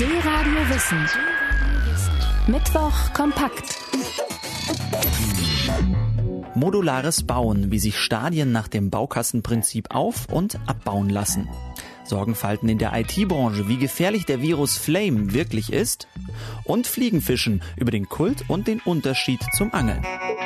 D-Radio Wissen. Mittwoch kompakt. Modulares Bauen, wie sich Stadien nach dem Baukastenprinzip auf- und abbauen lassen. Sorgenfalten in der IT-Branche, wie gefährlich der Virus Flame wirklich ist. Und Fliegenfischen über den Kult und den Unterschied zum Angeln.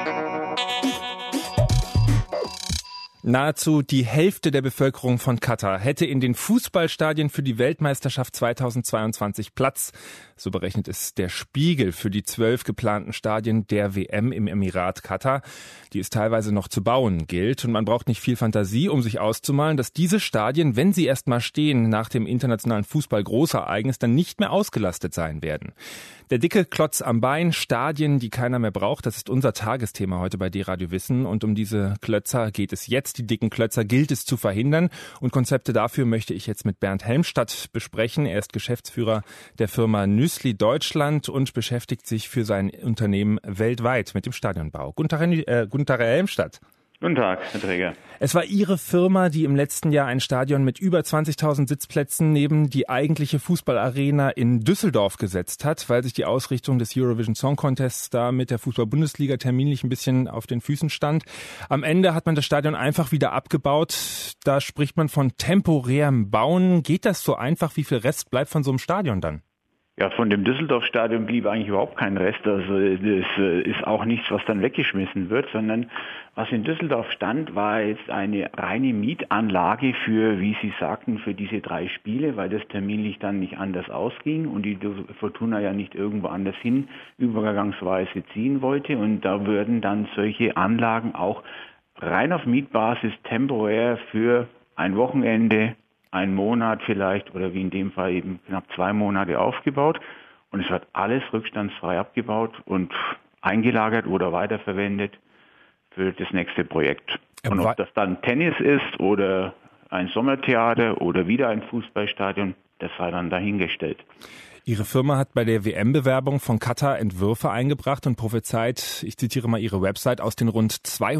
Nahezu die Hälfte der Bevölkerung von Katar hätte in den Fußballstadien für die Weltmeisterschaft 2022 Platz. So berechnet es der Spiegel für die 12 geplanten Stadien der WM im Emirat Katar, die es teilweise noch zu bauen gilt. Und man braucht nicht viel Fantasie, um sich auszumalen, dass diese Stadien, wenn sie erst mal stehen, nach dem internationalen Fußball-Großereignis dann nicht mehr ausgelastet sein werden. Der dicke Klotz am Bein, Stadien, die keiner mehr braucht, das ist unser Tagesthema heute bei D-Radio Wissen. Und um diese Klötzer geht es jetzt. Die dicken Klötzer gilt es zu verhindern. Und Konzepte dafür möchte ich jetzt mit Bernd Helmstadt besprechen. Er ist Geschäftsführer der Firma Nüßli Deutschland und beschäftigt sich für sein Unternehmen weltweit mit dem Stadionbau. Guten Tag, Herr Helmstadt. Guten Tag, Herr Träger. Es war Ihre Firma, die im letzten Jahr ein Stadion mit über 20.000 Sitzplätzen neben die eigentliche Fußballarena in Düsseldorf gesetzt hat, weil sich die Ausrichtung des Eurovision Song Contests da mit der Fußball-Bundesliga terminlich ein bisschen auf den Füßen stand. Am Ende hat man das Stadion einfach wieder abgebaut. Da spricht man von temporärem Bauen. Geht das so einfach? Wie viel Rest bleibt von so einem Stadion dann? Ja, von dem Düsseldorf-Stadion blieb eigentlich überhaupt kein Rest. Also das ist auch nichts, was dann weggeschmissen wird, sondern was in Düsseldorf stand, war jetzt eine reine Mietanlage für, wie Sie sagten, für diese 3 Spiele, weil das terminlich dann nicht anders ausging und die Fortuna ja nicht irgendwo anders hin übergangsweise ziehen wollte. Und da würden dann solche Anlagen auch rein auf Mietbasis temporär für ein Wochenende, einen Monat vielleicht oder wie in dem Fall eben knapp 2 Monate aufgebaut und es wird alles rückstandsfrei abgebaut und eingelagert oder weiterverwendet für das nächste Projekt. Und ob das dann Tennis ist oder ein Sommertheater oder wieder ein Fußballstadion, das sei dann dahingestellt. Ihre Firma hat bei der WM-Bewerbung von Katar Entwürfe eingebracht und prophezeit, ich zitiere mal Ihre Website, aus den rund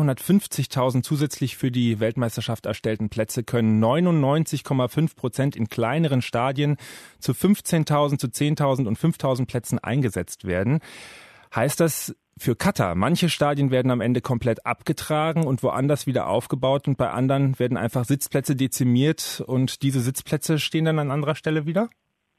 250.000 zusätzlich für die Weltmeisterschaft erstellten Plätze können 99,5% in kleineren Stadien zu 15.000, zu 10.000 und 5.000 Plätzen eingesetzt werden. Heißt das für Katar, manche Stadien werden am Ende komplett abgetragen und woanders wieder aufgebaut und bei anderen werden einfach Sitzplätze dezimiert und diese Sitzplätze stehen dann an anderer Stelle wieder?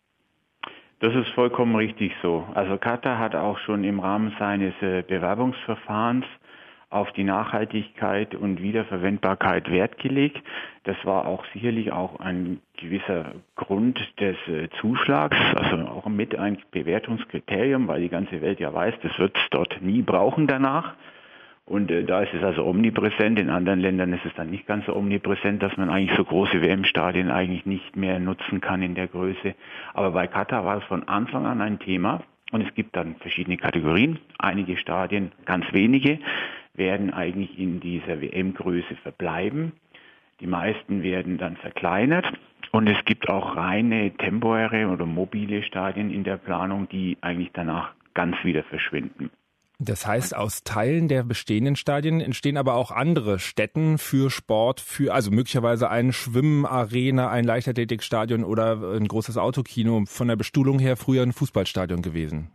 Das ist vollkommen richtig so. Also Katar hat auch schon im Rahmen seines Bewerbungsverfahrens auf die Nachhaltigkeit und Wiederverwendbarkeit Wert gelegt. Das war auch sicherlich auch ein gewisser Grund des Zuschlags, also auch mit ein Bewertungskriterium, weil die ganze Welt ja weiß, das wird es dort nie brauchen danach. Und da ist es also omnipräsent. In anderen Ländern ist es dann nicht ganz so omnipräsent, dass man eigentlich so große WM-Stadien eigentlich nicht mehr nutzen kann in der Größe. Aber bei Katar war es von Anfang an ein Thema. Und es gibt dann verschiedene Kategorien. Einige Stadien, ganz wenige, werden eigentlich in dieser WM-Größe verbleiben. Die meisten werden dann verkleinert. Und es gibt auch reine temporäre oder mobile Stadien in der Planung, die eigentlich danach ganz wieder verschwinden. Das heißt, aus Teilen der bestehenden Stadien entstehen aber auch andere Stätten für Sport, also möglicherweise ein Schwimmarena, ein Leichtathletikstadion oder ein großes Autokino, von der Bestuhlung her früher ein Fußballstadion gewesen.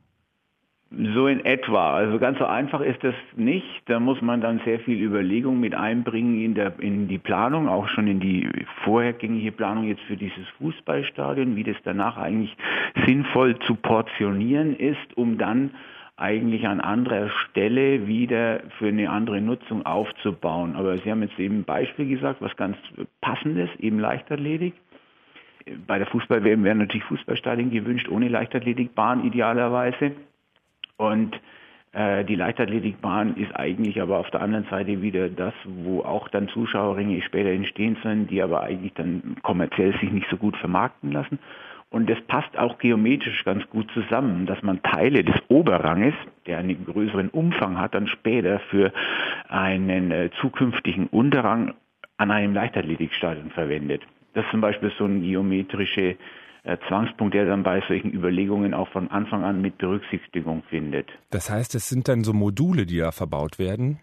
So in etwa. Also ganz so einfach ist das nicht. Da muss man dann sehr viel Überlegung mit einbringen in die Planung, auch schon in die vorhergängige Planung jetzt für dieses Fußballstadion, wie das danach eigentlich sinnvoll zu portionieren ist, um dann eigentlich an anderer Stelle wieder für eine andere Nutzung aufzubauen. Aber Sie haben jetzt eben ein Beispiel gesagt, was ganz Passendes, eben Leichtathletik. Bei der Fußball-WM wären natürlich Fußballstadien gewünscht, ohne Leichtathletikbahn idealerweise. Und die Leichtathletikbahn ist eigentlich aber auf der anderen Seite wieder das, wo auch dann Zuschauerringe später entstehen sollen, die aber eigentlich dann kommerziell sich nicht so gut vermarkten lassen. Und das passt auch geometrisch ganz gut zusammen, dass man Teile des Oberranges, der einen größeren Umfang hat, dann später für einen zukünftigen Unterrang an einem Leichtathletikstadion verwendet. Das ist zum Beispiel so ein geometrischer Zwangspunkt, der dann bei solchen Überlegungen auch von Anfang an mit Berücksichtigung findet. Das heißt, es sind dann so Module, die da verbaut werden?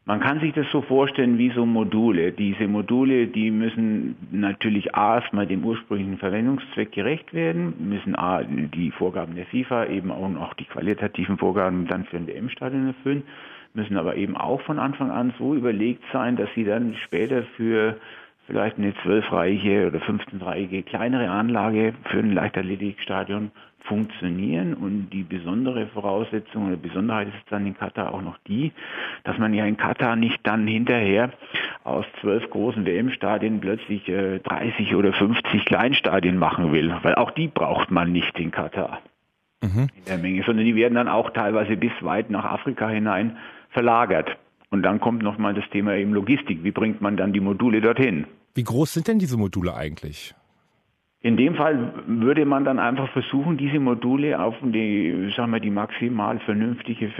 Man kann sich das so vorstellen wie so Module. Diese Module, die müssen natürlich erstmal dem ursprünglichen Verwendungszweck gerecht werden, müssen die Vorgaben der FIFA, eben auch die qualitativen Vorgaben dann für ein WM-Stadion erfüllen, müssen aber eben auch von Anfang an so überlegt sein, dass sie dann später für vielleicht eine 12-reihige oder 15-reihige kleinere Anlage für ein Leichtathletikstadion funktionieren. Und die besondere Voraussetzung oder Besonderheit ist dann in Katar auch noch die, dass man ja in Katar nicht dann hinterher aus 12 großen WM-Stadien plötzlich 30 oder 50 Kleinstadien machen will, weil auch die braucht man nicht in Katar in der Menge, sondern die werden dann auch teilweise bis weit nach Afrika hinein verlagert. Und dann kommt nochmal das Thema eben Logistik. Wie bringt man dann die Module dorthin? Wie groß sind denn diese Module eigentlich? In dem Fall würde man dann einfach versuchen, diese Module auf die maximal vernünftige,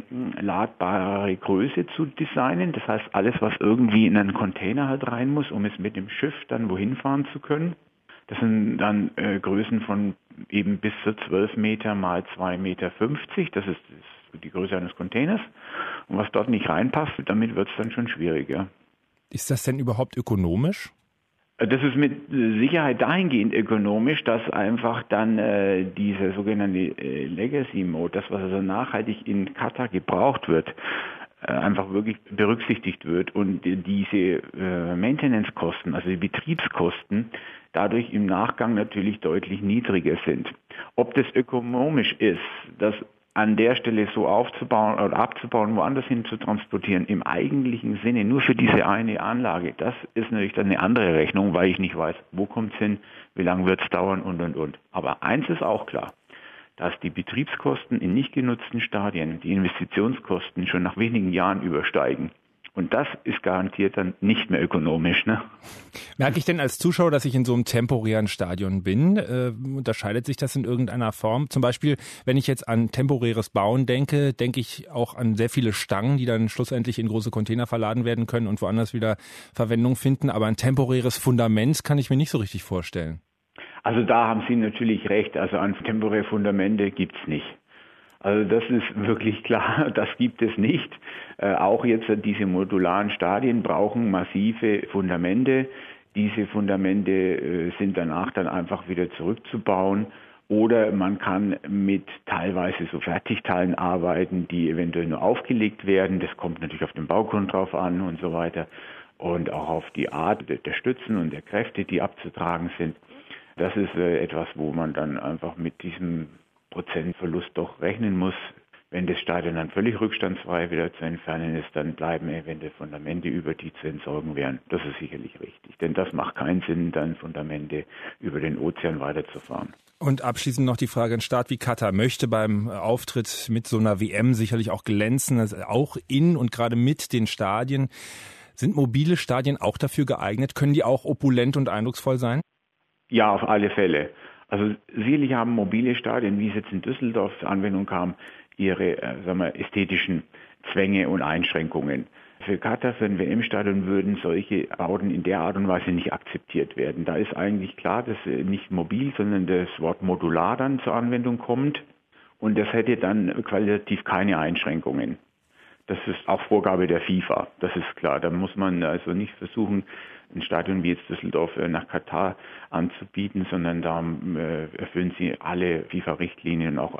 verladbare Größe zu designen. Das heißt, alles, was irgendwie in einen Container halt rein muss, um es mit dem Schiff dann wohin fahren zu können. Das sind dann Größen von eben bis zu 12 Meter mal 2,50 Meter. Das ist die Größe eines Containers. Und was dort nicht reinpasst, damit wird es dann schon schwieriger. Ist das denn überhaupt ökonomisch? Das ist mit Sicherheit dahingehend ökonomisch, dass einfach dann dieser sogenannte Legacy Mode, das was also nachhaltig in Katar gebraucht wird, einfach wirklich berücksichtigt wird und diese Maintenance-Kosten, also die Betriebskosten, dadurch im Nachgang natürlich deutlich niedriger sind. Ob das ökonomisch ist, das an der Stelle so aufzubauen oder abzubauen, woanders hin zu transportieren, im eigentlichen Sinne nur für diese eine Anlage, das ist natürlich dann eine andere Rechnung, weil ich nicht weiß, wo kommt es hin, wie lange wird es dauern und. Aber eins ist auch klar, dass die Betriebskosten in nicht genutzten Stadien die Investitionskosten schon nach wenigen Jahren übersteigen. Und das ist garantiert dann nicht mehr ökonomisch. Ne? Merke ich denn als Zuschauer, dass ich in so einem temporären Stadion bin? Unterscheidet sich das in irgendeiner Form? Zum Beispiel, wenn ich jetzt an temporäres Bauen denke, denke ich auch an sehr viele Stangen, die dann schlussendlich in große Container verladen werden können und woanders wieder Verwendung finden. Aber ein temporäres Fundament kann ich mir nicht so richtig vorstellen. Also da haben Sie natürlich recht. Also an temporäre Fundamente gibt's nicht. Also das ist wirklich klar, das gibt es nicht. Auch jetzt diese modularen Stadien brauchen massive Fundamente. Diese Fundamente sind danach dann einfach wieder zurückzubauen. Oder man kann mit teilweise so Fertigteilen arbeiten, die eventuell nur aufgelegt werden. Das kommt natürlich auf den Baugrund drauf an und so weiter. Und auch auf die Art der Stützen und der Kräfte, die abzutragen sind. Das ist etwas, wo man dann einfach mit diesem Prozentverlust doch rechnen muss. Wenn das Stadion dann völlig rückstandsfrei wieder zu entfernen ist, dann bleiben eventuell Fundamente über, die zu entsorgen wären. Das ist sicherlich richtig, denn das macht keinen Sinn, dann Fundamente über den Ozean weiterzufahren. Und abschließend noch die Frage, ein Staat wie Katar möchte beim Auftritt mit so einer WM sicherlich auch glänzen, also auch in und gerade mit den Stadien. Sind mobile Stadien auch dafür geeignet? Können die auch opulent und eindrucksvoll sein? Ja, auf alle Fälle. Also sicherlich haben mobile Stadien, wie es jetzt in Düsseldorf zur Anwendung kam, ihre ästhetischen Zwänge und Einschränkungen. Für Katar, für ein WM-Stadion würden solche Bauten in der Art und Weise nicht akzeptiert werden. Da ist eigentlich klar, dass nicht mobil, sondern das Wort modular dann zur Anwendung kommt. Und das hätte dann qualitativ keine Einschränkungen. Das ist auch Vorgabe der FIFA, das ist klar. Da muss man also nicht versuchen, ein Stadion wie jetzt Düsseldorf nach Katar anzubieten, sondern da erfüllen sie alle FIFA-Richtlinien und auch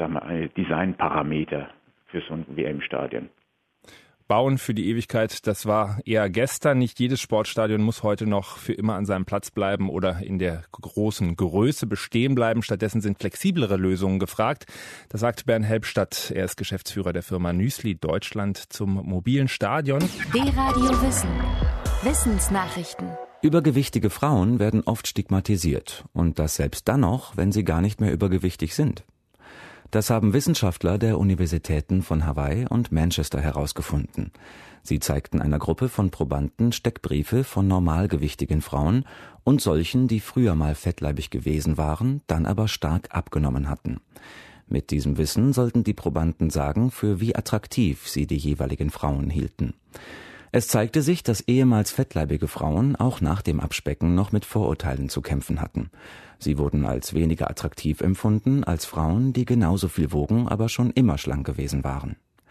Designparameter für so ein WM-Stadion. Bauen für die Ewigkeit, das war eher gestern. Nicht jedes Sportstadion muss heute noch für immer an seinem Platz bleiben oder in der großen Größe bestehen bleiben. Stattdessen sind flexiblere Lösungen gefragt. Das sagt Bernd Helbstadt. Er ist Geschäftsführer der Firma Nüßli Deutschland zum mobilen Stadion. D-Radio Wissen. Wissensnachrichten. Übergewichtige Frauen werden oft stigmatisiert. Und das selbst dann noch, wenn sie gar nicht mehr übergewichtig sind. Das haben Wissenschaftler der Universitäten von Hawaii und Manchester herausgefunden. Sie zeigten einer Gruppe von Probanden Steckbriefe von normalgewichtigen Frauen und solchen, die früher mal fettleibig gewesen waren, dann aber stark abgenommen hatten. Mit diesem Wissen sollten die Probanden sagen, für wie attraktiv sie die jeweiligen Frauen hielten. Es zeigte sich, dass ehemals fettleibige Frauen auch nach dem Abspecken noch mit Vorurteilen zu kämpfen hatten. Sie wurden als weniger attraktiv empfunden als Frauen, die genauso viel wogen, aber schon immer schlank gewesen waren.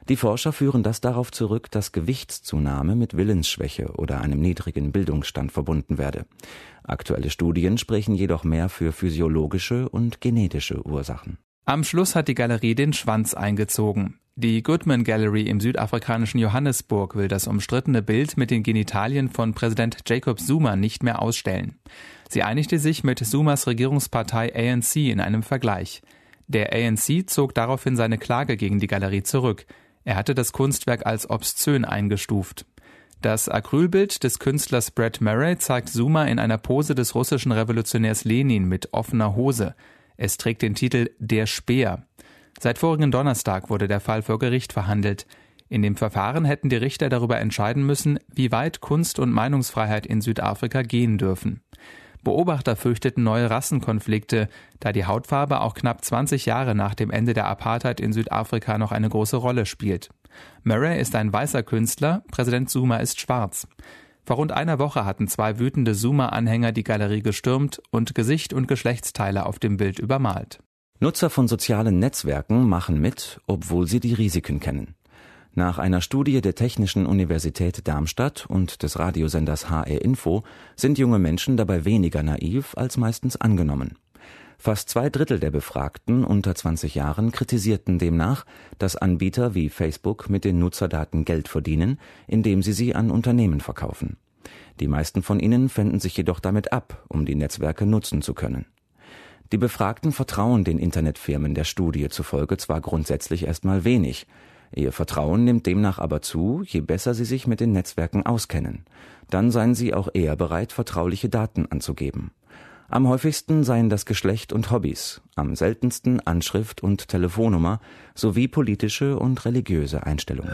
Die Forscher führen das darauf zurück, dass Gewichtszunahme mit Willensschwäche oder einem niedrigen Bildungsstand verbunden werde. Aktuelle Studien sprechen jedoch mehr für physiologische und genetische Ursachen. Am Schluss hat die Galerie den Schwanz eingezogen. Die Goodman Gallery im südafrikanischen Johannesburg will das umstrittene Bild mit den Genitalien von Präsident Jacob Zuma nicht mehr ausstellen. Sie einigte sich mit Zumas Regierungspartei ANC in einem Vergleich. Der ANC zog daraufhin seine Klage gegen die Galerie zurück. Er hatte das Kunstwerk als obszön eingestuft. Das Acrylbild des Künstlers Brett Murray zeigt Zuma in einer Pose des russischen Revolutionärs Lenin mit offener Hose. Es trägt den Titel »Der Speer«. Seit vorigen Donnerstag wurde der Fall vor Gericht verhandelt. In dem Verfahren hätten die Richter darüber entscheiden müssen, wie weit Kunst- und Meinungsfreiheit in Südafrika gehen dürfen. Beobachter fürchteten neue Rassenkonflikte, da die Hautfarbe auch knapp 20 Jahre nach dem Ende der Apartheid in Südafrika noch eine große Rolle spielt. Murray ist ein weißer Künstler, Präsident Zuma ist schwarz. Vor rund einer Woche hatten 2 wütende Zuma-Anhänger die Galerie gestürmt und Gesicht und Geschlechtsteile auf dem Bild übermalt. Nutzer von sozialen Netzwerken machen mit, obwohl sie die Risiken kennen. Nach einer Studie der Technischen Universität Darmstadt und des Radiosenders HR Info sind junge Menschen dabei weniger naiv als meistens angenommen. Fast 2/3 der Befragten unter 20 Jahren kritisierten demnach, dass Anbieter wie Facebook mit den Nutzerdaten Geld verdienen, indem sie sie an Unternehmen verkaufen. Die meisten von ihnen fänden sich jedoch damit ab, um die Netzwerke nutzen zu können. Die Befragten vertrauen den Internetfirmen der Studie zufolge zwar grundsätzlich erstmal wenig. Ihr Vertrauen nimmt demnach aber zu, je besser sie sich mit den Netzwerken auskennen. Dann seien sie auch eher bereit, vertrauliche Daten anzugeben. Am häufigsten seien das Geschlecht und Hobbys, am seltensten Anschrift und Telefonnummer sowie politische und religiöse Einstellungen.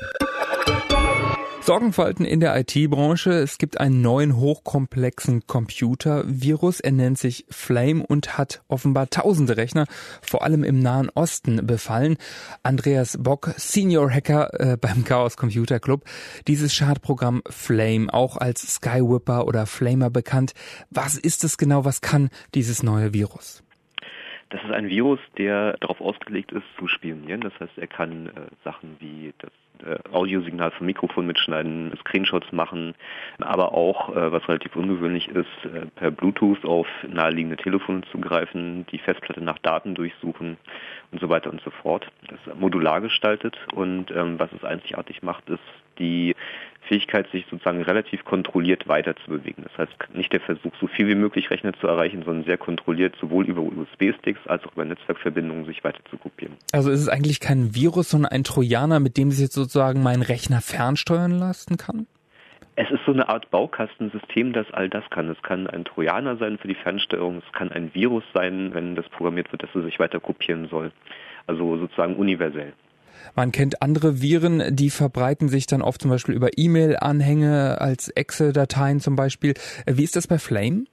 Sorgenfalten in der IT-Branche. Es gibt einen neuen hochkomplexen Computervirus. Er nennt sich Flame und hat offenbar tausende Rechner, vor allem im Nahen Osten, befallen. Andreas Bock, Senior Hacker beim Chaos Computer Club. Dieses Schadprogramm Flame, auch als Skywhipper oder Flamer bekannt. Was ist es genau? Was kann dieses neue Virus? Das ist ein Virus, der darauf ausgelegt ist, zu spionieren. Das heißt, er kann Sachen wie das Audiosignal vom Mikrofon mitschneiden, Screenshots machen, aber auch, was relativ ungewöhnlich ist, per Bluetooth auf naheliegende Telefone zugreifen, die Festplatte nach Daten durchsuchen und so weiter und so fort. Das ist modular gestaltet und was es einzigartig macht, ist die Fähigkeit, sich sozusagen relativ kontrolliert weiter zu bewegen. Das heißt, nicht der Versuch, so viel wie möglich Rechner zu erreichen, sondern sehr kontrolliert sowohl über USB-Sticks als auch über Netzwerkverbindungen sich weiter zu kopieren. Also ist es eigentlich kein Virus, sondern ein Trojaner, mit dem sich jetzt sozusagen meinen Rechner fernsteuern lassen kann? Es ist so eine Art Baukastensystem, das all das kann. Es kann ein Trojaner sein für die Fernsteuerung, es kann ein Virus sein, wenn das programmiert wird, dass es sich weiter kopieren soll. Also sozusagen universell. Man kennt andere Viren, die verbreiten sich dann oft zum Beispiel über E-Mail-Anhänge als Excel-Dateien zum Beispiel. Wie ist das bei Flame?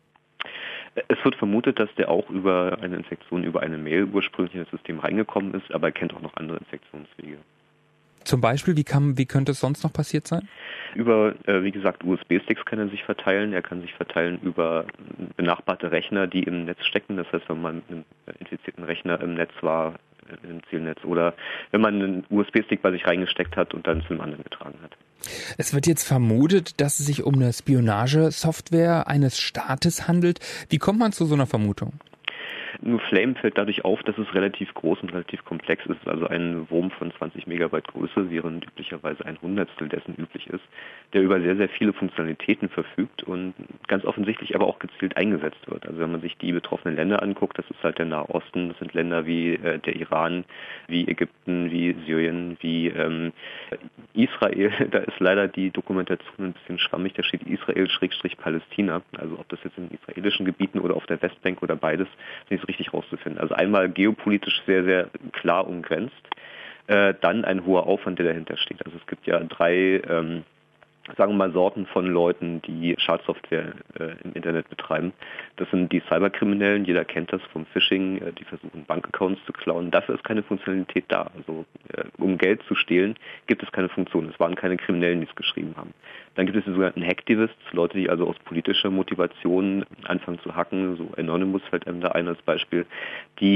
Es wird vermutet, dass der auch über eine Infektion über eine Mail ursprünglich in das System reingekommen ist, aber er kennt auch noch andere Infektionswege. Zum Beispiel, wie könnte es sonst noch passiert sein? Über, wie gesagt, USB-Sticks kann er sich verteilen. Er kann sich verteilen über benachbarte Rechner, die im Netz stecken. Das heißt, wenn man mit einem infizierten Rechner im Netz war, im Zielnetz, oder wenn man einen USB-Stick bei sich reingesteckt hat und dann zu einem anderen getragen hat. Es wird jetzt vermutet, dass es sich um eine Spionagesoftware eines Staates handelt. Wie kommt man zu so einer Vermutung? Nur Flame fällt dadurch auf, dass es relativ groß und relativ komplex ist. Also ein Wurm von 20 Megabyte Größe, während üblicherweise ein Hundertstel dessen üblich ist, der über sehr, sehr viele Funktionalitäten verfügt und ganz offensichtlich aber auch gezielt eingesetzt wird. Also wenn man sich die betroffenen Länder anguckt, das ist halt der Nahe Osten, das sind Länder wie der Iran, wie Ägypten, wie Syrien, wie Israel. Da ist leider die Dokumentation ein bisschen schwammig, da steht Israel-Palästina. Also ob das jetzt in israelischen Gebieten oder auf der Westbank oder beides, nicht so richtig rauszufinden. Also einmal geopolitisch sehr, sehr klar umgrenzt, dann ein hoher Aufwand, der dahinter steht. Also es gibt ja 3, sagen wir mal, Sorten von Leuten, die Schadsoftware im Internet betreiben. Das sind die Cyberkriminellen, jeder kennt das vom Phishing, die versuchen Bankaccounts zu klauen. Dafür ist keine Funktionalität da. Also um Geld zu stehlen, gibt es keine Funktion. Es waren keine Kriminellen, die es geschrieben haben. Dann gibt es die sogenannten Hacktivists, Leute, die also aus politischer Motivation anfangen zu hacken. So Anonymous fällt einem da ein als Beispiel. Die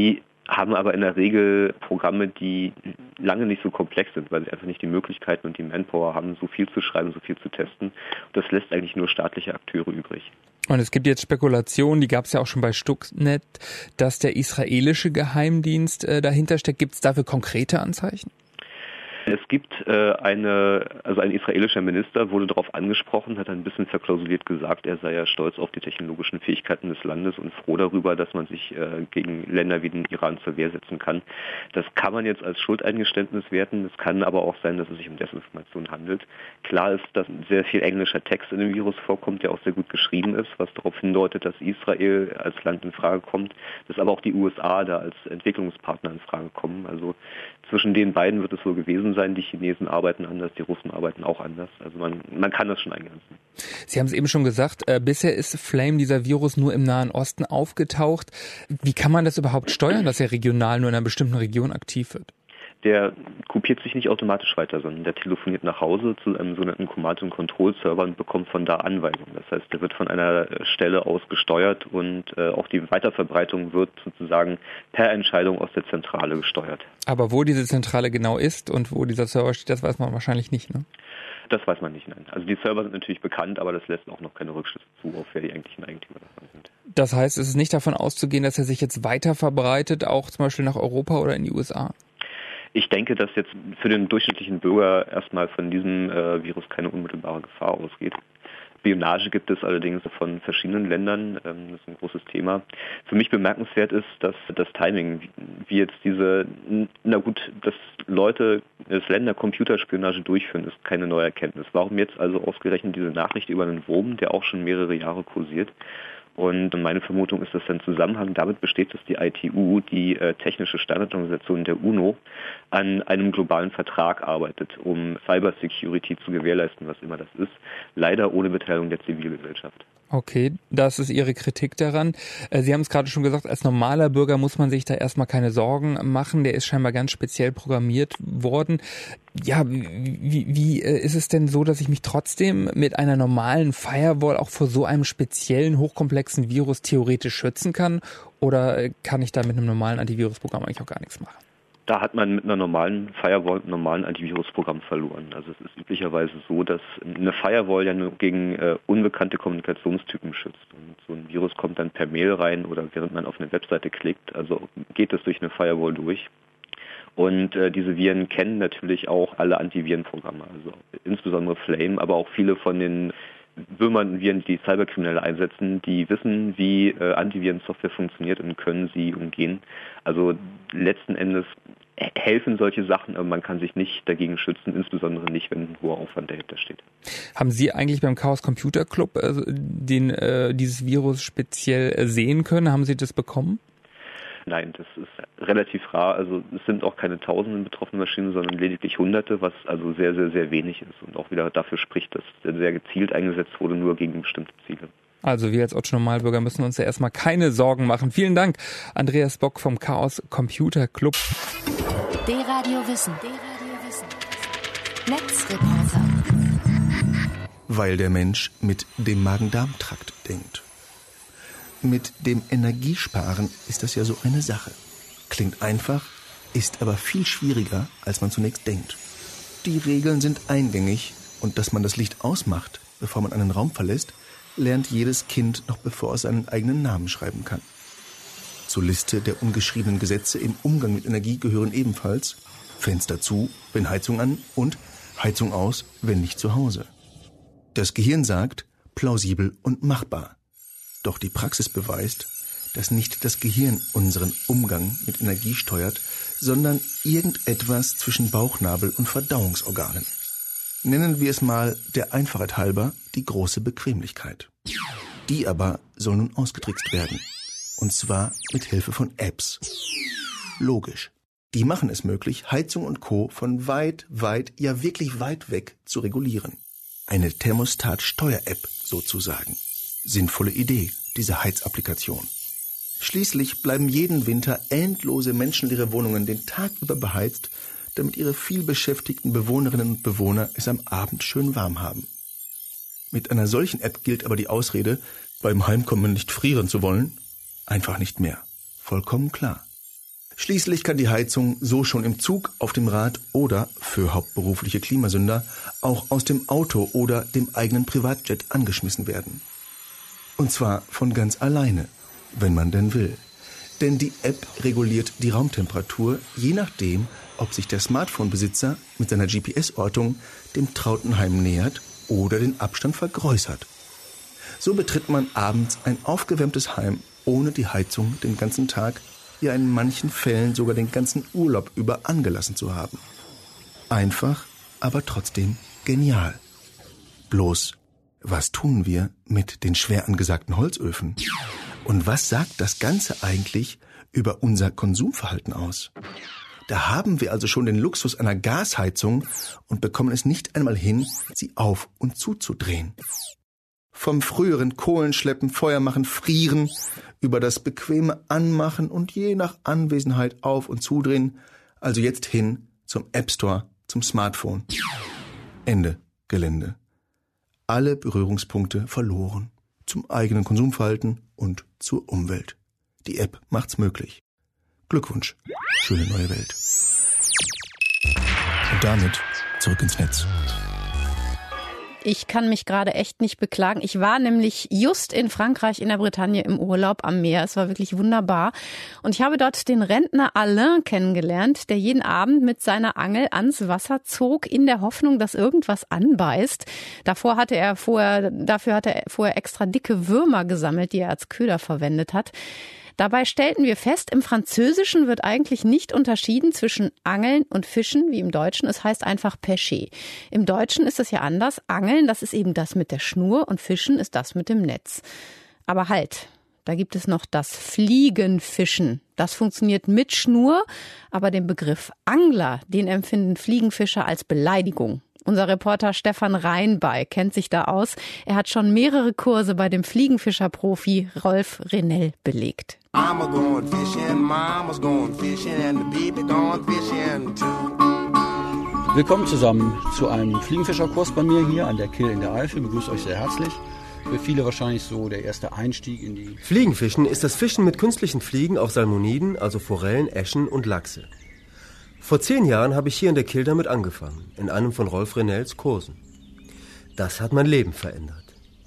haben aber in der Regel Programme, die lange nicht so komplex sind, weil sie einfach nicht die Möglichkeiten und die Manpower haben, so viel zu schreiben, so viel zu testen. Und das lässt eigentlich nur staatliche Akteure übrig. Und es gibt jetzt Spekulationen, die gab es ja auch schon bei Stuxnet, dass der israelische Geheimdienst dahinter steckt. Gibt es dafür konkrete Anzeichen? Es gibt ein israelischer Minister wurde darauf angesprochen, hat ein bisschen verklausuliert gesagt, er sei ja stolz auf die technologischen Fähigkeiten des Landes und froh darüber, dass man sich gegen Länder wie den Iran zur Wehr setzen kann. Das kann man jetzt als Schuldeingeständnis werten, es kann aber auch sein, dass es sich um Desinformation handelt. Klar ist, dass sehr viel englischer Text in dem Virus vorkommt, der auch sehr gut geschrieben ist, was darauf hindeutet, dass Israel als Land in Frage kommt, dass aber auch die USA da als Entwicklungspartner in Frage kommen. Also zwischen den beiden wird es so gewesen sein. Die Chinesen arbeiten anders, die Russen arbeiten auch anders. Also man kann das schon eingrenzen. Sie haben es eben schon gesagt, bisher ist Flame, dieser Virus, nur im Nahen Osten aufgetaucht. Wie kann man das überhaupt steuern, dass er regional nur in einer bestimmten Region aktiv wird? Der kopiert sich nicht automatisch weiter, sondern der telefoniert nach Hause zu einem sogenannten Command- und Control-Server und bekommt von da Anweisungen. Das heißt, der wird von einer Stelle aus gesteuert und auch die Weiterverbreitung wird sozusagen per Entscheidung aus der Zentrale gesteuert. Aber wo diese Zentrale genau ist und wo dieser Server steht, das weiß man wahrscheinlich nicht, ne? Das weiß man nicht, nein. Also die Server sind natürlich bekannt, aber das lässt auch noch keine Rückschlüsse zu, auf wer die eigentlichen Eigentümer davon sind. Das heißt, es ist nicht davon auszugehen, dass er sich jetzt weiter verbreitet, auch zum Beispiel nach Europa oder in die USA? Ich denke, dass jetzt für den durchschnittlichen Bürger erstmal von diesem Virus keine unmittelbare Gefahr ausgeht. Spionage gibt es allerdings von verschiedenen Ländern, das ist ein großes Thema. Für mich bemerkenswert ist, dass das Timing, wie jetzt dass Länder Computerspionage durchführen, ist keine neue Erkenntnis. Warum jetzt also ausgerechnet diese Nachricht über einen Wurm, der auch schon mehrere Jahre kursiert? Und meine Vermutung ist, dass ein Zusammenhang damit besteht, dass die ITU, die technische Standardorganisation der UNO, an einem globalen Vertrag arbeitet, um Cybersecurity zu gewährleisten, was immer das ist, leider ohne Beteiligung der Zivilgesellschaft. Okay, das ist Ihre Kritik daran. Sie haben es gerade schon gesagt, als normaler Bürger muss man sich da erstmal keine Sorgen machen. Der ist scheinbar ganz speziell programmiert worden. Ja, wie ist es denn so, dass ich mich trotzdem mit einer normalen Firewall auch vor so einem speziellen, hochkomplexen Virus theoretisch schützen kann? Oder kann ich da mit einem normalen Antivirusprogramm eigentlich auch gar nichts machen? Da hat man mit einer normalen Firewall, einem normalen Antivirusprogramm verloren. Also es ist üblicherweise so, dass eine Firewall ja nur gegen unbekannte Kommunikationstypen schützt. Und so ein Virus kommt dann per Mail rein oder während man auf eine Webseite klickt. Also geht es durch eine Firewall durch. Und diese Viren kennen natürlich auch alle Antivirenprogramme, also insbesondere Flame, aber auch viele von den Würmern, Viren, die Cyberkriminelle einsetzen, die wissen, wie Antivirensoftware funktioniert und können sie umgehen. Also letzten Endes helfen solche Sachen, aber man kann sich nicht dagegen schützen, insbesondere nicht, wenn ein hoher Aufwand dahinter steht. Haben Sie eigentlich beim Chaos Computer Club dieses Virus speziell sehen können? Haben Sie das bekommen? Nein, das ist relativ rar. Also es sind auch keine tausenden betroffene Maschinen, sondern lediglich Hunderte, was also sehr, sehr, sehr wenig ist und auch wieder dafür spricht, dass sehr gezielt eingesetzt wurde, nur gegen bestimmte Ziele. Also wir als Otto-Normalbürger müssen uns ja erstmal keine Sorgen machen. Vielen Dank, Andreas Bock vom Chaos Computer Club. D-Radio Wissen. Netzreporter. Weil der Mensch mit dem Magen-Darm-Trakt denkt. Mit dem Energiesparen ist das ja so eine Sache. Klingt einfach, ist aber viel schwieriger, als man zunächst denkt. Die Regeln sind eingängig und dass man das Licht ausmacht, bevor man einen Raum verlässt, lernt jedes Kind noch bevor es seinen eigenen Namen schreiben kann. Zur Liste der ungeschriebenen Gesetze im Umgang mit Energie gehören ebenfalls Fenster zu, wenn Heizung an und Heizung aus, wenn nicht zu Hause. Das Gehirn sagt, plausibel und machbar. Doch die Praxis beweist, dass nicht das Gehirn unseren Umgang mit Energie steuert, sondern irgendetwas zwischen Bauchnabel und Verdauungsorganen. Nennen wir es mal der Einfachheit halber die große Bequemlichkeit. Die aber soll nun ausgetrickst werden. Und zwar mit Hilfe von Apps. Logisch. Die machen es möglich, Heizung und Co. von weit, ja wirklich weit weg zu regulieren. Eine Thermostat-Steuer-App sozusagen. Sinnvolle Idee, diese Heizapplikation. Schließlich bleiben jeden Winter endlose menschenleere Wohnungen den Tag über beheizt, damit ihre vielbeschäftigten Bewohnerinnen und Bewohner es am Abend schön warm haben. Mit einer solchen App gilt aber die Ausrede, beim Heimkommen nicht frieren zu wollen, einfach nicht mehr. Vollkommen klar. Schließlich kann die Heizung so schon im Zug, auf dem Rad oder, für hauptberufliche Klimasünder, auch aus dem Auto oder dem eigenen Privatjet angeschmissen werden. Und zwar von ganz alleine, wenn man denn will. Denn die App reguliert die Raumtemperatur, je nachdem, ob sich der Smartphone-Besitzer mit seiner GPS-Ortung dem trauten Heim nähert oder den Abstand vergrößert. So betritt man abends ein aufgewärmtes Heim ohne die Heizung den ganzen Tag, ja in manchen Fällen sogar den ganzen Urlaub über angelassen zu haben. Einfach, aber trotzdem genial. Bloß, was tun wir mit den schwer angesagten Holzöfen? Und was sagt das Ganze eigentlich über unser Konsumverhalten aus? Da haben wir also schon den Luxus einer Gasheizung und bekommen es nicht einmal hin, sie auf- und zuzudrehen. Vom früheren Kohlenschleppen, Feuer machen, Frieren, über das bequeme Anmachen und je nach Anwesenheit auf- und zudrehen, also jetzt hin zum App Store, zum Smartphone. Ende Gelände. Alle Berührungspunkte verloren. Zum eigenen Konsumverhalten und zur Umwelt. Die App macht's möglich. Glückwunsch. Schöne neue Welt. Und damit zurück ins Netz. Ich kann mich gerade echt nicht beklagen. Ich war nämlich just in Frankreich, in der Bretagne im Urlaub am Meer. Es war wirklich wunderbar. Und ich habe dort den Rentner Alain kennengelernt, der jeden Abend mit seiner Angel ans Wasser zog, in der Hoffnung, dass irgendwas anbeißt. Dafür hat er vorher extra dicke Würmer gesammelt, die er als Köder verwendet hat. Dabei stellten wir fest, im Französischen wird eigentlich nicht unterschieden zwischen Angeln und Fischen, wie im Deutschen. Es heißt einfach Pêcher. Im Deutschen ist es ja anders. Angeln, das ist eben das mit der Schnur und Fischen ist das mit dem Netz. Aber halt, da gibt es noch das Fliegenfischen. Das funktioniert mit Schnur, aber den Begriff Angler, den empfinden Fliegenfischer als Beleidigung. Unser Reporter Stefan Reinbey kennt sich da aus. Er hat schon mehrere Kurse bei dem Fliegenfischer-Profi Rolf Renell belegt. Willkommen zusammen zu einem Fliegenfischerkurs bei mir hier an der Kyll in der Eifel. Ich begrüße euch sehr herzlich. Für viele wahrscheinlich so der erste Einstieg in die... Fliegenfischen ist das Fischen mit künstlichen Fliegen auf Salmoniden, also Forellen, Äschen und Lachse. Vor 10 Jahren habe ich hier in der Kyll damit angefangen, in einem von Rolf Renells Kursen. Das hat mein Leben verändert.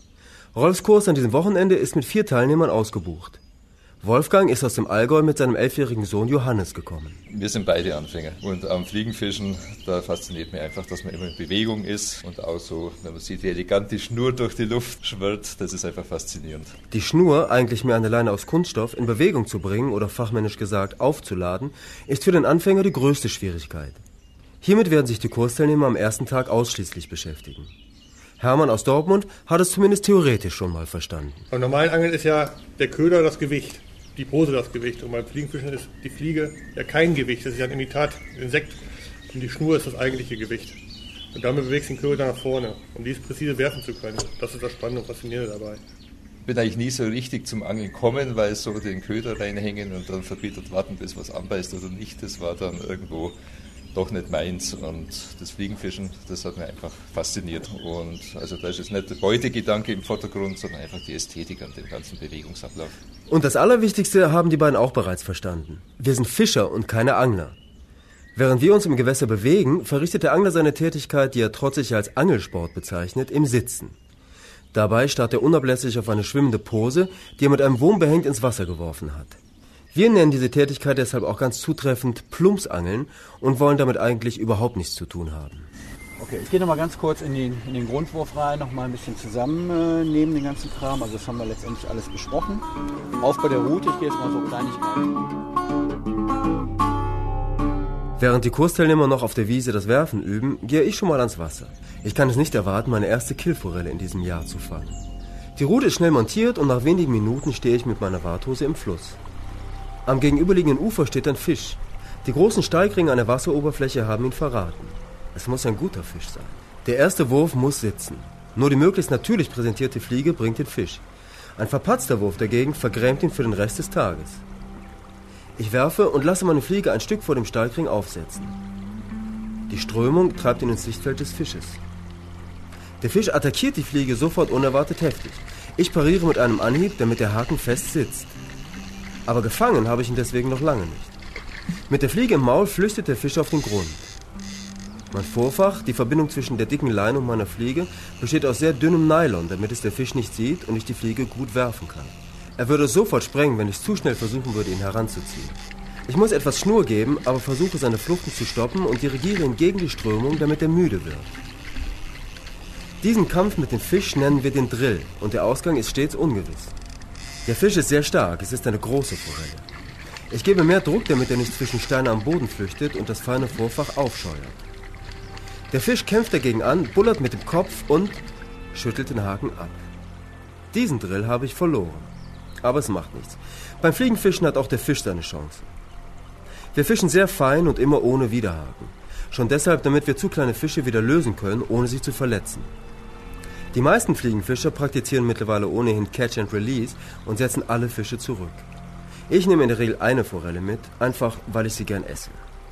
Rolfs Kurs an diesem Wochenende ist mit 4 Teilnehmern ausgebucht. Wolfgang ist aus dem Allgäu mit seinem 11-jährigen Sohn Johannes gekommen. Wir sind beide Anfänger und am Fliegenfischen, da fasziniert mich einfach, dass man immer in Bewegung ist und auch so, wenn man sieht, wie elegant die Schnur durch die Luft schwirrt, das ist einfach faszinierend. Die Schnur, eigentlich mehr eine Leine aus Kunststoff, in Bewegung zu bringen oder fachmännisch gesagt aufzuladen, ist für den Anfänger die größte Schwierigkeit. Hiermit werden sich die Kursteilnehmer am ersten Tag ausschließlich beschäftigen. Hermann aus Dortmund hat es zumindest theoretisch schon mal verstanden. Beim normalen Angeln ist ja der Köder das Gewicht, die Pose das Gewicht. Und beim Fliegenfischen ist die Fliege ja kein Gewicht, das ist ja ein Imitat, ein Insekt. Und die Schnur ist das eigentliche Gewicht. Und damit bewegst du den Köder nach vorne, um dies präzise werfen zu können. Das ist das Spannende und Faszinierende dabei. Ich bin eigentlich nie so richtig zum Angeln gekommen, weil so den Köder reinhängen und dann verbittert warten, bis was anbeißt oder nicht, das war dann irgendwo doch nicht meins. Und das Fliegenfischen, das hat mich einfach fasziniert. Und also da ist jetzt nicht der Beutegedanke im Vordergrund, sondern einfach die Ästhetik an dem ganzen Bewegungsablauf. Und das Allerwichtigste haben die beiden auch bereits verstanden. Wir sind Fischer und keine Angler. Während wir uns im Gewässer bewegen, verrichtet der Angler seine Tätigkeit, die er trotzig als Angelsport bezeichnet, im Sitzen. Dabei starrt er unablässig auf eine schwimmende Pose, die er mit einem Wurm behängt ins Wasser geworfen hat. Wir nennen diese Tätigkeit deshalb auch ganz zutreffend Plumpsangeln und wollen damit eigentlich überhaupt nichts zu tun haben. Okay, ich gehe noch mal ganz kurz in den Grundwurf rein, noch mal ein bisschen zusammennehmen, den ganzen Kram. Also das haben wir letztendlich alles besprochen. Auf bei der Route, ich gehe jetzt mal so Kleinigkeiten. Während die Kursteilnehmer noch auf der Wiese das Werfen üben, gehe ich schon mal ans Wasser. Ich kann es nicht erwarten, meine erste Killforelle in diesem Jahr zu fangen. Die Route ist schnell montiert und nach wenigen Minuten stehe ich mit meiner Warthose im Fluss. Am gegenüberliegenden Ufer steht ein Fisch. Die großen Steigringe an der Wasseroberfläche haben ihn verraten. Es muss ein guter Fisch sein. Der erste Wurf muss sitzen. Nur die möglichst natürlich präsentierte Fliege bringt den Fisch. Ein verpatzter Wurf dagegen vergrämt ihn für den Rest des Tages. Ich werfe und lasse meine Fliege ein Stück vor dem Steigring aufsetzen. Die Strömung treibt ihn ins Sichtfeld des Fisches. Der Fisch attackiert die Fliege sofort unerwartet heftig. Ich pariere mit einem Anhieb, damit der Haken fest sitzt. Aber gefangen habe ich ihn deswegen noch lange nicht. Mit der Fliege im Maul flüchtet der Fisch auf den Grund. Mein Vorfach, die Verbindung zwischen der dicken Leine und meiner Fliege, besteht aus sehr dünnem Nylon, damit es der Fisch nicht sieht und ich die Fliege gut werfen kann. Er würde sofort sprengen, wenn ich zu schnell versuchen würde, ihn heranzuziehen. Ich muss etwas Schnur geben, aber versuche seine Fluchten zu stoppen und dirigiere ihn gegen die Strömung, damit er müde wird. Diesen Kampf mit dem Fisch nennen wir den Drill und der Ausgang ist stets ungewiss. Der Fisch ist sehr stark, es ist eine große Forelle. Ich gebe mehr Druck, damit er nicht zwischen Steine am Boden flüchtet und das feine Vorfach aufscheuert. Der Fisch kämpft dagegen an, bullert mit dem Kopf und schüttelt den Haken ab. Diesen Drill habe ich verloren. Aber es macht nichts. Beim Fliegenfischen hat auch der Fisch seine Chance. Wir fischen sehr fein und immer ohne Widerhaken. Schon deshalb, damit wir zu kleine Fische wieder lösen können, ohne sie zu verletzen. Die meisten Fliegenfischer praktizieren mittlerweile ohnehin Catch and Release und setzen alle Fische zurück. Ich nehme in der Regel eine Forelle mit, einfach weil ich sie gern esse.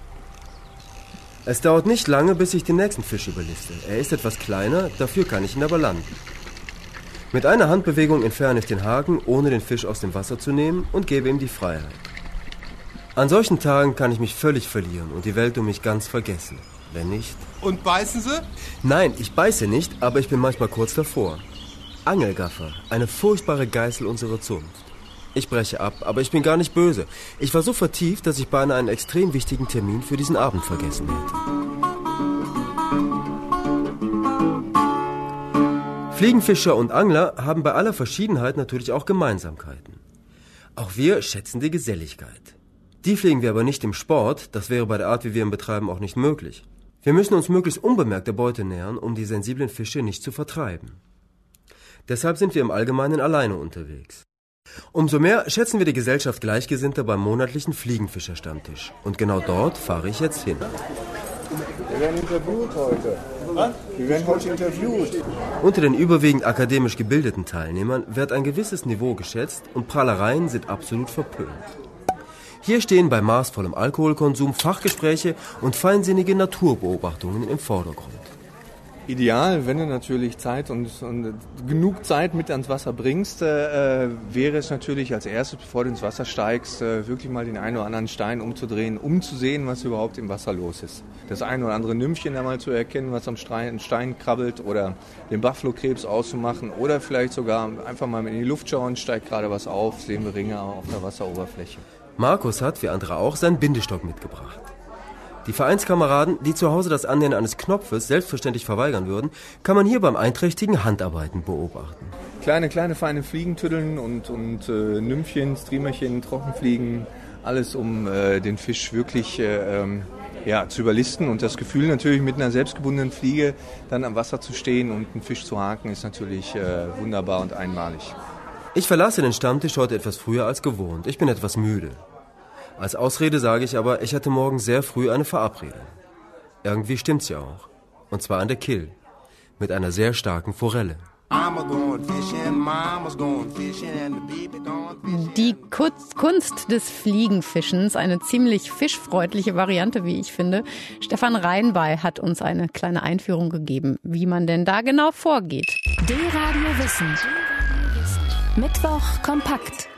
Es dauert nicht lange, bis ich den nächsten Fisch überliste. Er ist etwas kleiner, dafür kann ich ihn aber landen. Mit einer Handbewegung entferne ich den Haken, ohne den Fisch aus dem Wasser zu nehmen und gebe ihm die Freiheit. An solchen Tagen kann ich mich völlig verlieren und die Welt um mich ganz vergessen. Wenn nicht... Und beißen Sie? Nein, ich beiße nicht, aber ich bin manchmal kurz davor. Angelgaffer, eine furchtbare Geißel unserer Zunft. Ich breche ab, aber ich bin gar nicht böse. Ich war so vertieft, dass ich beinahe einen extrem wichtigen Termin für diesen Abend vergessen hätte. Fliegenfischer und Angler haben bei aller Verschiedenheit natürlich auch Gemeinsamkeiten. Auch wir schätzen die Geselligkeit. Die pflegen wir aber nicht im Sport, das wäre bei der Art, wie wir ihn betreiben, auch nicht möglich. Wir müssen uns möglichst unbemerkt der Beute nähern, um die sensiblen Fische nicht zu vertreiben. Deshalb sind wir im Allgemeinen alleine unterwegs. Umso mehr schätzen wir die Gesellschaft Gleichgesinnter beim monatlichen Fliegenfischerstammtisch. Und genau dort fahre ich jetzt hin. Wir werden interviewt heute. Was? Wir werden heute interviewt. Unter den überwiegend akademisch gebildeten Teilnehmern wird ein gewisses Niveau geschätzt und Prahlereien sind absolut verpönt. Hier stehen bei maßvollem Alkoholkonsum Fachgespräche und feinsinnige Naturbeobachtungen im Vordergrund. Ideal, wenn du natürlich Zeit und genug Zeit mit ans Wasser bringst, wäre es natürlich als erstes, bevor du ins Wasser steigst, wirklich mal den einen oder anderen Stein umzudrehen, um zu sehen, was überhaupt im Wasser los ist. Das ein oder andere Nymphchen einmal zu erkennen, was am Stein krabbelt, oder den Buffalo-Krebs auszumachen oder vielleicht sogar einfach mal in die Luft schauen, steigt gerade was auf, sehen wir Ringe auf der Wasseroberfläche. Markus hat, wie andere auch, seinen Bindestock mitgebracht. Die Vereinskameraden, die zu Hause das Annähern eines Knopfes selbstverständlich verweigern würden, kann man hier beim einträchtigen Handarbeiten beobachten. Kleine, feine Fliegentüddeln und Nymphchen, Streamerchen, Trockenfliegen, alles um den Fisch wirklich zu überlisten. Und das Gefühl natürlich mit einer selbstgebundenen Fliege dann am Wasser zu stehen und einen Fisch zu haken, ist natürlich wunderbar und einmalig. Ich verlasse den Stammtisch heute etwas früher als gewohnt. Ich bin etwas müde. Als Ausrede sage ich aber, ich hatte morgen sehr früh eine Verabredung. Irgendwie stimmt's ja auch. Und zwar an der Kill. Mit einer sehr starken Forelle. Die Kunst des Fliegenfischens, eine ziemlich fischfreundliche Variante, wie ich finde. Stefan Reinbey hat uns eine kleine Einführung gegeben, wie man denn da genau vorgeht. D-Radio Wissen. Mittwoch kompakt.